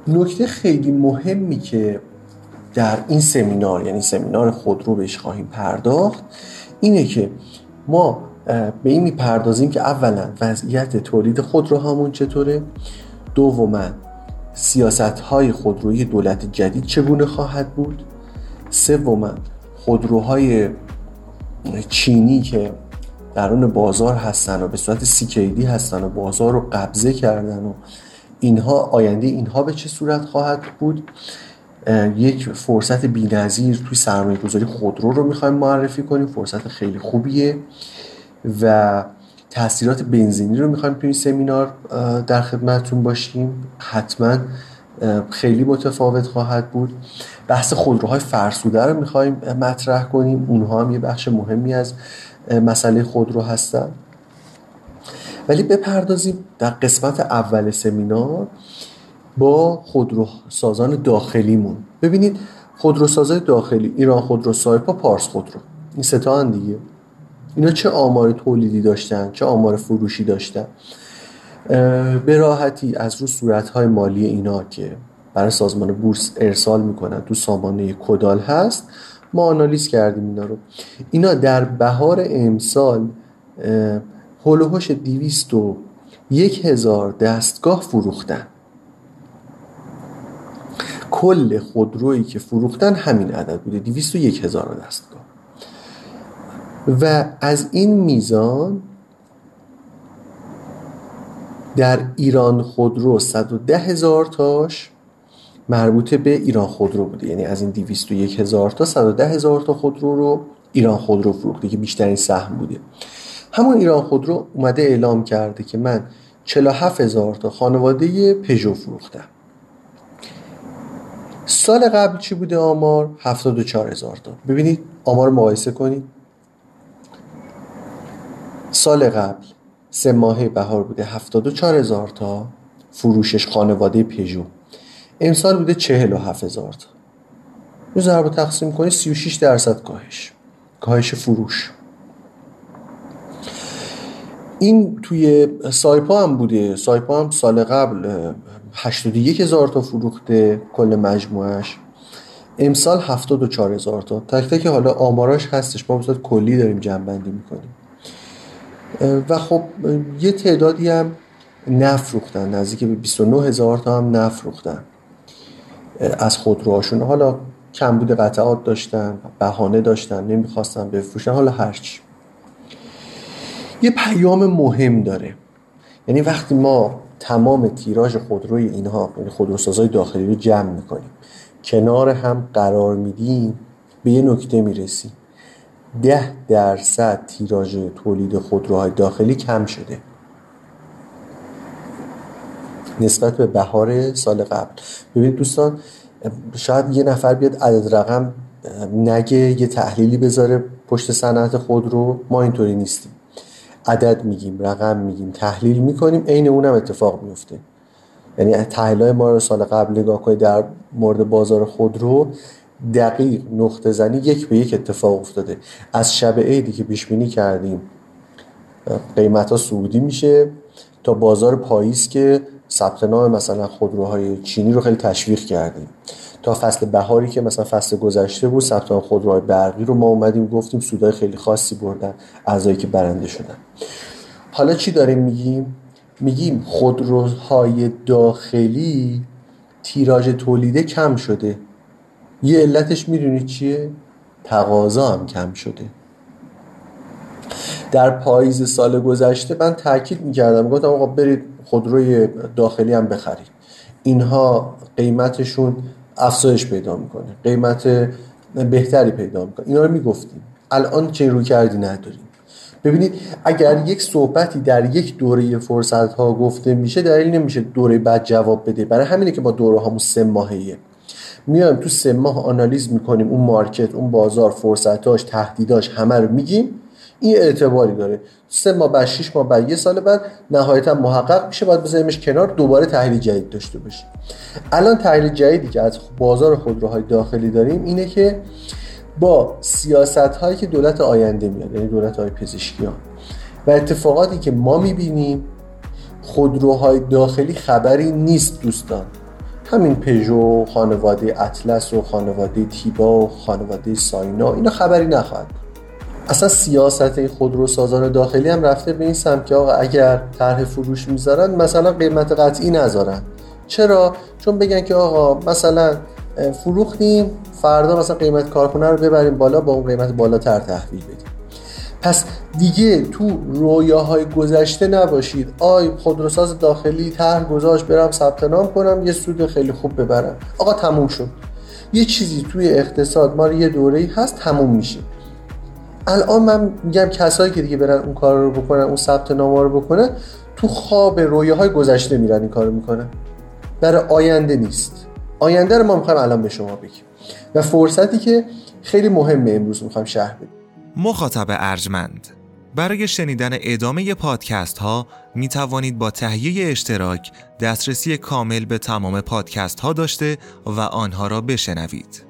نکته خیلی مهمی که در این سمینار، یعنی سمینار خودرو، بهش خواهیم پرداخت اینه که ما به این میپردازیم که اولا وضعیت تولید خودروهامون چطوره، دوما سیاست‌های خودرویی دولت جدید چگونه خواهد بود، سوما خودروهای چینی که درون بازار هستن و به صورت CKD هستن و بازار رو قبضه کردن و اینها، آینده اینها به چه صورت خواهد بود. یک فرصت بی‌نظیر توی سرمایه‌گذاری خودرو رو می‌خوایم معرفی کنیم، فرصت خیلی خوبیه و تأثیرات بنزینی رو می‌خوایم توی این سمینار در خدمتتون باشیم. حتما خیلی متفاوت خواهد بود. بحث خودروهای فرسوده رو می‌خوایم مطرح کنیم، اونها هم یه بخش مهمی از مسئله خودرو هستن. ولی بپردازیم در قسمت اول سمینار با خودروسازان داخلیمون. ببینید خودروسازای داخلی، ایران خودرو، سایپا، پارس خودرو، این سه تا هن دیگه. اینا چه آمار تولیدی داشتن، چه آمار فروشی داشتن. به راحتی از رو صورت‌های مالی اینا که برای سازمان بورس ارسال میکنن تو سامانه کدال هست، ما آنالیز کردیم اینا رو. اینا در بهار امسال هول و هوش 201,000 دستگاه فروختن. کل خودرویی که فروختن همین عدد بوده، 201,000 دستگاه. و از این میزان در ایران خودرو 110,000 تاش مربوط به ایران خودرو بوده. یعنی از این 201,000 تا 110,000 تا خودرو رو ایران خودرو فروخته که بیشترین سهم بوده. همون ایران خودرو اومده اعلام کرده که من 47,000 تا خانواده پژو فروختم. سال قبل چی بوده آمار؟ 74,000 تا. ببینید آمار مقایسه کنید. سال قبل 3 ماهه بهار بوده 74,000 تا فروشش خانواده پژو. امسال بوده 47,000 تا. رو ضرب تقسیم کنید 36% کاهش فروش. این توی سایپا هم بوده. سایپا هم سال قبل 81,000 تا فروخته کل مجموعش، امسال 74,000 تا. تک تک حالا آماراش هستش، ما به صورت کلی داریم جمع‌بندی میکنیم. و خب یه تعدادی هم نفروختن، نزدیک به 29,000 تا هم نفروختن از خودروهاشون. حالا کمبود قطعات داشتن، بهانه داشتن، نمیخواستن بفروشن، حالا هرچی. یه پیام مهم داره. یعنی وقتی ما تمام تیراژ خودروی اینها، یعنی خودروسازای داخلی رو جمع میکنیم، کنار هم قرار میدیم، به یه نکته میرسیم: 10% تیراژ تولید خودروهای داخلی کم شده نسبت به بهار سال قبل. ببینید دوستان، شاید یه نفر بیاد عدد رقم نگه، یه تحلیلی بذاره پشت صنعت خودرو. ما اینطوری نیستیم. عدد میگیم، رقم میگیم، تحلیل میکنیم، عین اونم اتفاق میفته. یعنی تحلیل‌های ما رو سال قبل نگاه کنید در مورد بازار خودرو، دقیق نقطه زنی 1 به 1 اتفاق افتاده. از شب عیدی که پیش بینی کردیم قیمت‌ها صعودی میشه، تا بازار پاییز که ثبت نام مثلا خودروهای چینی رو خیلی تشویق کردیم، تا فصل بهاری که مثلا فصل گذشته بود ثبت نام خودروهای برقی رو ما اومدیم گفتیم سودای خیلی خاصی بردن اعضایی که برنده شدن. حالا چی داریم میگیم خودروهای داخلی تیراژ تولیده کم شده. یه علتش میدونید چیه؟ تقاضا هم کم شده. در پاییز سال گذشته من تاکید میکردم، گفتم آقا برید خودروی داخلی هم بخرید، اینها قیمتشون افزایش پیدا میکنه، قیمت بهتری پیدا میکنه. اینا رو میگفتیم. الان چه روی کردی نداریم. ببینید اگر یک صحبتی در یک دوره فرصت ها گفته میشه، دلیل نمیشه دوره بعد جواب بده. برای همینه که ما دوره هامون 3 ماهه‌ایه. میایم تو 3 ماه آنالیز میکنیم، اون مارکت، اون بازار، فرصتاش، تهدیداش، همه رو میگیم. این اعتباری داره. 3 ماه بعد، 6 ماه بعد، 1 سال بعد نهایتا محقق میشه، باید بذاریمش کنار، دوباره تحلیل جدید داشته باشیم. الان تحلیل جدیدی که از بازار خودروهای داخلی داریم اینه که با سیاست‌هایی که دولت آینده میاد، یعنی دولت‌های پزشکیان و اتفاقاتی که ما میبینیم، خودروهای داخلی خبری نیست دوستان. همین پژو، خانواده اطلس و خانواده تیبا و خانواده ساینا، اینا خبری نخواهد. اصلا سیاست خودروسازان داخلی هم رفته به این سمت که آقا اگر طرح فروش میذارن مثلا قیمت قطعی نذارن. چرا؟ چون بگن که آقا مثلا فروختیم، فردا مثلا قیمت کارخونه رو ببریم بالا، با اون قیمت بالاتر تحویل بدیم. پس دیگه تو رویاهای گذشته نباشید. خودروساز داخلی طرح گذاشت برم ثبت نام کنم یه سود خیلی خوب ببرم. آقا تموم شد. یه چیزی توی اقتصاد ما یه دوره‌ای هست تموم میشه. الان من میگم کسایی که دیگه برن اون کار رو بکنن، اون ثبت نامه رو بکنن، تو خواب رویاهای گذشته میرن این کارو میکنن. برای آینده نیست. آینده رو ما میخوایم الان به شما بگیم و فرصتی که خیلی مهمه امروز میخوایم شرح بدیم. مخاطب ارجمند، برای شنیدن ادامه پادکست ها می توانید با تهیه اشتراک دسترسی کامل به تمام پادکست ها داشته و آنها را بشنوید.